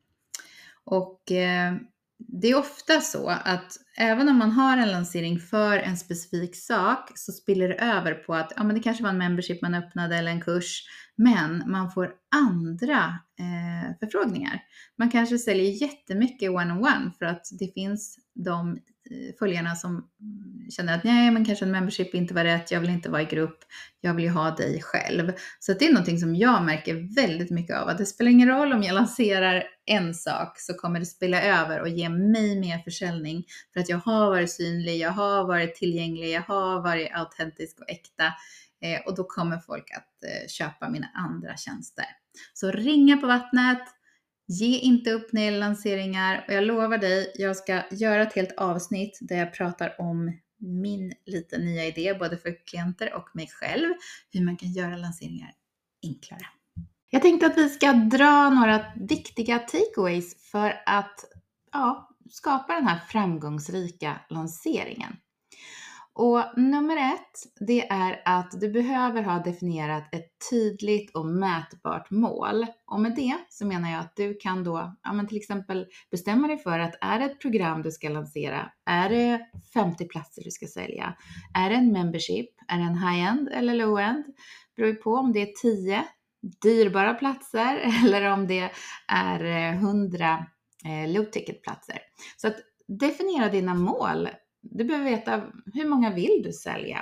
Och det är ofta så att även om man har en lansering för en specifik sak så spiller det över på att det kanske var en membership man öppnade eller en kurs, men man får andra förfrågningar. Man kanske säljer jättemycket one-on-one för att det finns de följarna som känner att nej, men kanske en membership inte var rätt, jag vill inte vara i grupp, jag vill ju ha dig själv. Så det är någonting som jag märker väldigt mycket av, att det spelar ingen roll om jag lanserar en sak så kommer det spela över och ge mig mer försäljning för att jag har varit synlig, jag har varit tillgänglig, jag har varit autentisk och äkta och då kommer folk att köpa mina andra tjänster. Så ringa på vattnet. Ge inte upp när det gäller lanseringar och jag lovar dig, jag ska göra ett helt avsnitt där jag pratar om min lite nya idé både för klienter och mig själv, hur man kan göra lanseringar enklare. Jag tänkte att vi ska dra några viktiga takeaways för att skapa den här framgångsrika lanseringen. Och nummer 1, det är att du behöver ha definierat ett tydligt och mätbart mål. Och med det så menar jag att du kan då till exempel bestämma dig för att är det ett program du ska lansera? Är det 50 platser du ska sälja? Är det en membership? Är det en high-end eller low-end? Det beror på om det är 10 dyrbara platser eller om det är 100 low-ticket platser. Så att definiera dina mål. Du behöver veta hur många vill du sälja.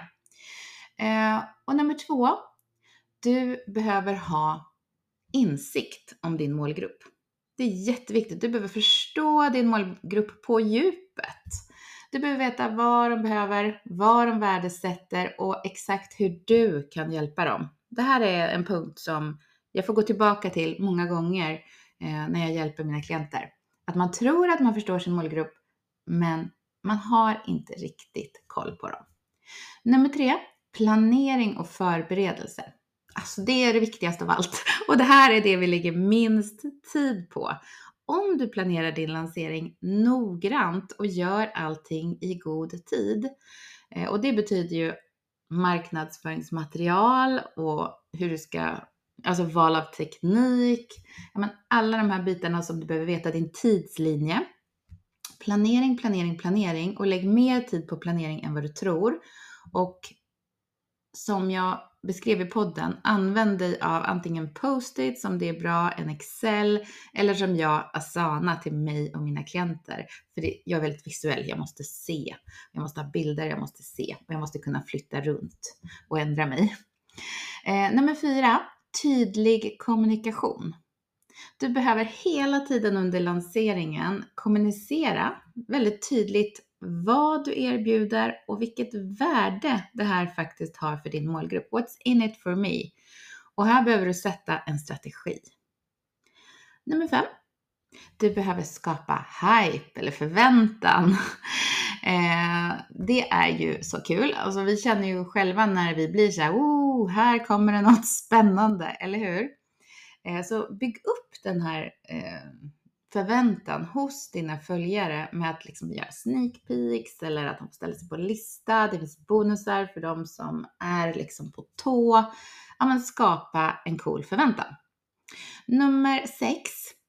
Och nummer 2, du behöver ha insikt om din målgrupp. Det är jätteviktigt. Du behöver förstå din målgrupp på djupet. Du behöver veta vad de behöver, vad de värdesätter och exakt hur du kan hjälpa dem. Det här är en punkt som jag får gå tillbaka till många gånger när jag hjälper mina klienter. Att man tror att man förstår sin målgrupp, men man har inte riktigt koll på dem. Nummer 3, planering och förberedelse. Alltså det är det viktigaste av allt. Och det här är det vi lägger minst tid på. Om du planerar din lansering noggrant och gör allting i god tid. Och det betyder ju marknadsföringsmaterial och hur du ska, alltså val av teknik. Alla de här bitarna som du behöver veta, din tidslinje. Planering och lägg mer tid på planering än vad du tror. Och som jag beskrev i podden, använd dig av antingen Post-it som det är bra, en Excel eller som jag Asana till mig och mina klienter. För jag är väldigt visuell, jag måste se, jag måste ha bilder, jag måste se och jag måste kunna flytta runt och ändra mig. Nummer 4, tydlig kommunikation. Du behöver hela tiden under lanseringen kommunicera väldigt tydligt vad du erbjuder och vilket värde det här faktiskt har för din målgrupp. What's in it for me? Och här behöver du sätta en strategi. Nummer 5. Du behöver skapa hype eller förväntan. Det är ju så kul. Alltså vi känner ju själva när vi blir så här, här kommer det något spännande, eller hur? Så bygg upp den här förväntan hos dina följare med att liksom göra sneak peeks eller att de ställer sig på lista. Det finns bonusar för de som är liksom på tå. Skapa en cool förväntan. Nummer 6.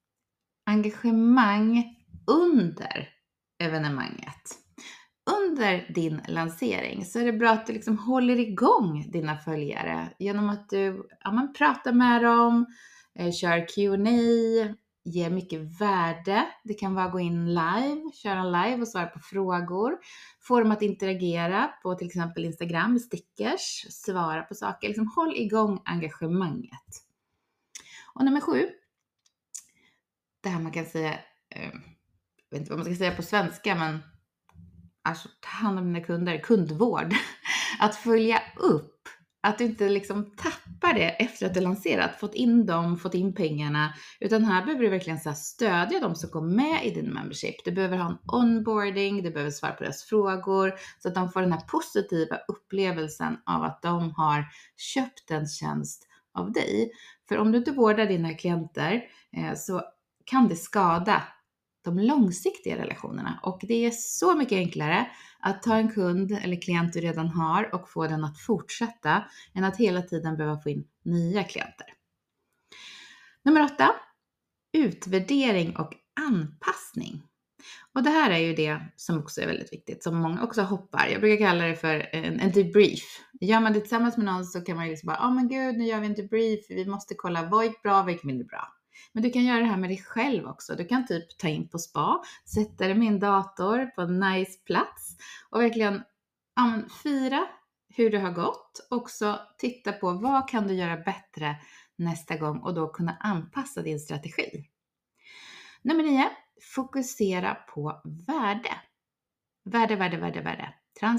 Engagemang under evenemanget. Under din lansering så är det bra att du liksom håller igång dina följare genom att du pratar med dem, kör Q&A, ger mycket värde. Det kan vara att gå in live, köra live och svara på frågor. Få dem att interagera på till exempel Instagram med stickers, svara på saker. Liksom håll igång engagemanget. Och nummer 7. Det här man kan säga, jag vet inte vad man ska säga på svenska, men alltså ta hand om dina kunder, kundvård. Att följa upp. Att du inte liksom tappar det efter att du lanserat, fått in dem, fått in pengarna. Utan här behöver du verkligen så här stödja dem som går med i din membership. Du behöver ha en onboarding, du behöver svara på deras frågor. Så att de får den här positiva upplevelsen av att de har köpt en tjänst av dig. För om du inte vårdar dina klienter så kan det skada de långsiktiga relationerna. Och det är så mycket enklare att ta en kund eller klient du redan har och få den att fortsätta än att hela tiden behöva få in nya klienter. Nummer 8. Utvärdering och anpassning. Och det här är ju det som också är väldigt viktigt, som många också hoppar. Jag brukar kalla det för en debrief. Gör man det tillsammans med någon så kan man ju liksom bara, men gud, nu gör vi en debrief. Vi måste kolla vad gick bra, vad gick mindre bra. Men du kan göra det här med dig själv också. Du kan typ ta in på spa, sätta dig med en dator på en nice plats och verkligen fira hur det har gått. Också titta på vad kan du göra bättre nästa gång och då kunna anpassa din strategi. Nummer 9. Fokusera på värde. Värde.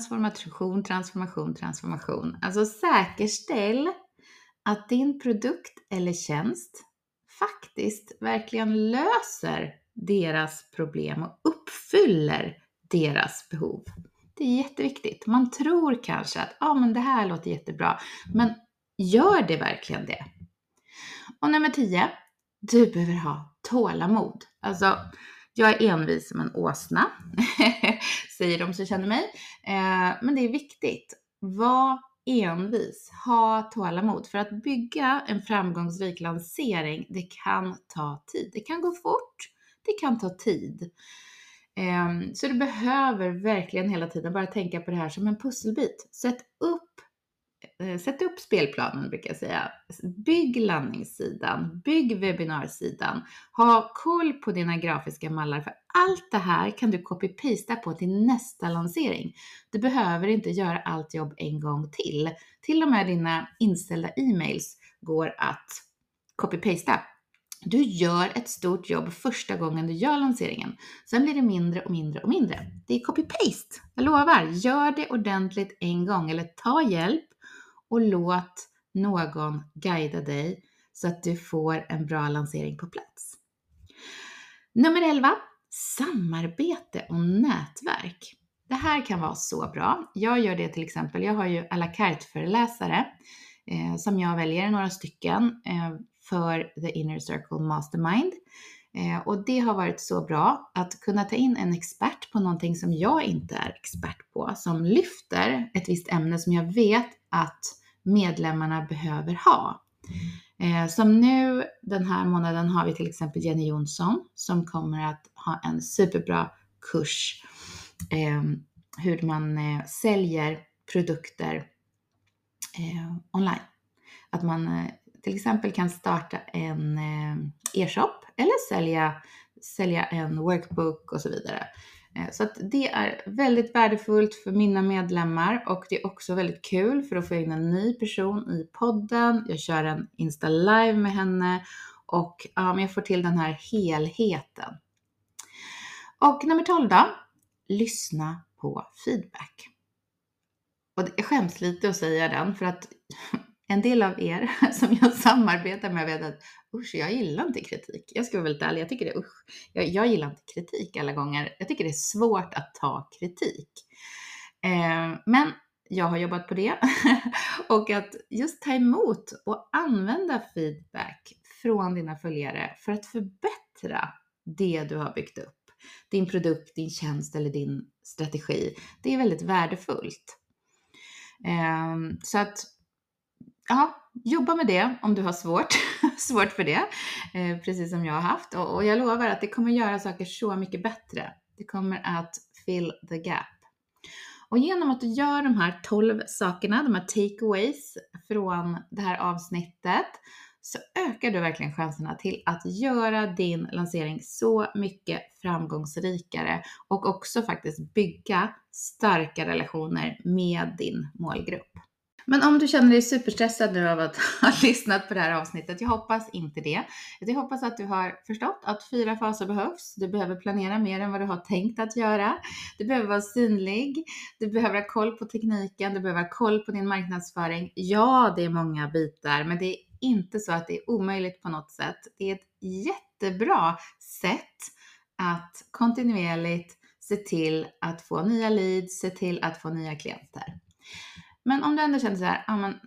Transformation. Alltså säkerställ att din produkt eller tjänst faktiskt verkligen löser deras problem och uppfyller deras behov. Det är jätteviktigt. Man tror kanske att men det här låter jättebra, men gör det verkligen det? Och nummer 10, du behöver ha tålamod. Alltså, jag är envis som en åsna, säger de som känner mig. Men det är viktigt. Var envis, ha tålamod. För att bygga en framgångsrik lansering, det kan ta tid. Det kan gå fort, det kan ta tid. Så du behöver verkligen hela tiden bara tänka på det här som en pusselbit. Sätt upp spelplanen, brukar jag säga. Bygg landningssidan, bygg webbinarsidan. Ha koll på dina grafiska mallar, för allt det här kan du copy-pasta på till nästa lansering. Du behöver inte göra allt jobb en gång till. Till och med dina inställda e-mails går att copy-pasta. Du gör ett stort jobb första gången du gör lanseringen. Sen blir det mindre och mindre och mindre. Det är copy-paste. Jag lovar, gör det ordentligt en gång eller ta hjälp och låt någon guida dig så att du får en bra lansering på plats. Nummer 11. Samarbete och nätverk. Det här kan vara så bra. Jag gör det till exempel. Jag har ju à la carte-föreläsare som jag väljer några stycken för The Inner Circle Mastermind. Och det har varit så bra att kunna ta in en expert på någonting som jag inte är expert på. Som lyfter ett visst ämne som jag vet att medlemmarna behöver ha. Som nu den här månaden har vi till exempel Jenny Jonsson som kommer att ha en superbra kurs hur man säljer produkter online. Att man till exempel kan starta en e-shop eller sälja en workbook och så vidare. Så att det är väldigt värdefullt för mina medlemmar och det är också väldigt kul för att få in en ny person i podden. Jag kör en Insta Live med henne och jag får till den här helheten. Och nummer 12 då, lyssna på feedback. Och jag skäms lite att säga den för att en del av er som jag samarbetar med vet att jag gillar inte kritik. Jag ska vara väldigt ärlig, jag tycker det jag gillar inte kritik alla gånger. Jag tycker det är svårt att ta kritik. Men jag har jobbat på det och att just ta emot och använda feedback från dina följare för att förbättra det du har byggt upp. Din produkt, din tjänst eller din strategi. Det är väldigt värdefullt. Så att jobba med det om du har svårt för det, precis som jag har haft. Och jag lovar att det kommer göra saker så mycket bättre. Det kommer att fill the gap. Och genom att du gör de här 12 sakerna, de här takeaways från det här avsnittet, så ökar du verkligen chanserna till att göra din lansering så mycket framgångsrikare och också faktiskt bygga starka relationer med din målgrupp. Men om du känner dig superstressad nu av att ha lyssnat på det här avsnittet, jag hoppas inte det. Jag hoppas att du har förstått att 4 faser behövs. Du behöver planera mer än vad du har tänkt att göra. Du behöver vara synlig. Du behöver ha koll på tekniken. Du behöver ha koll på din marknadsföring. Ja, det är många bitar, men det är inte så att det är omöjligt på något sätt. Det är ett jättebra sätt att kontinuerligt se till att få nya leads, se till att få nya klienter. Men om du ändå känner så här,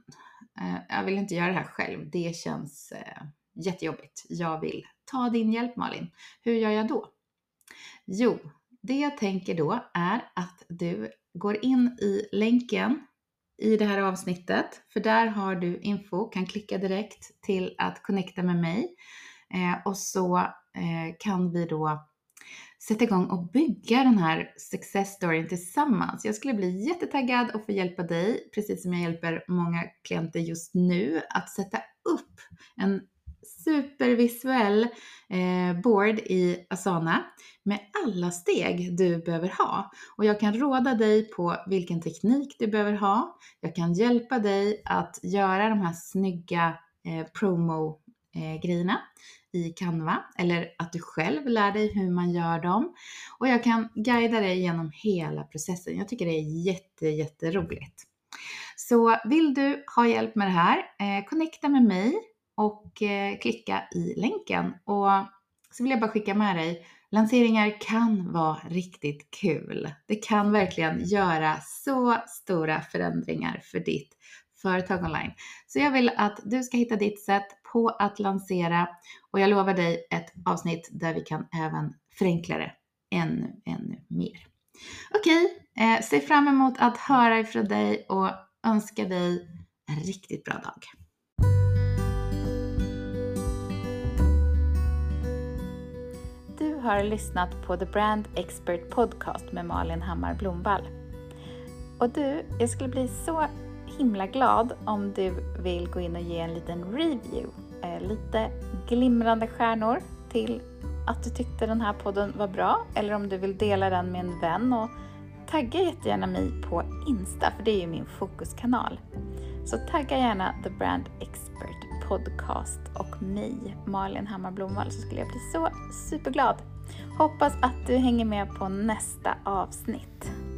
jag vill inte göra det här själv. Det känns jättejobbigt. Jag vill ta din hjälp, Malin. Hur gör jag då? Jo, det jag tänker då är att du går in i länken i det här avsnittet. För där har du info, kan klicka direkt till att connecta med mig. Och så kan vi då sätta igång och bygga den här success storyn tillsammans. Jag skulle bli jättetaggad och få hjälpa dig, precis som jag hjälper många klienter just nu, att sätta upp en supervisuell board i Asana med alla steg du behöver ha. Och jag kan råda dig på vilken teknik du behöver ha. Jag kan hjälpa dig att göra de här snygga promo-grejerna i Canva, eller att du själv lär dig hur man gör dem. Och jag kan guida dig genom hela processen. Jag tycker det är jätteroligt. Så vill du ha hjälp med det här, connecta med mig och klicka i länken. Och så vill jag bara skicka med dig, lanseringar kan vara riktigt kul. Det kan verkligen göra så stora förändringar för ditt företag online. Så jag vill att du ska hitta ditt sätt på att lansera och jag lovar dig ett avsnitt där vi kan även förenkla det ännu mer. Okej, se fram emot att höra ifrån dig och önska dig en riktigt bra dag. Du har lyssnat på The Brand Expert Podcast med Malin Hammar Blomvall. Och jag skulle bli så himla glad om du vill gå in och ge en liten review. Lite glimrande stjärnor till att du tyckte den här podden var bra. Eller om du vill dela den med en vän och tagga jättegärna mig på Insta, för det är ju min fokuskanal. Så tagga gärna The Brand Expert Podcast och mig, Malin Hammar Blomvall, så skulle jag bli så superglad. Hoppas att du hänger med på nästa avsnitt.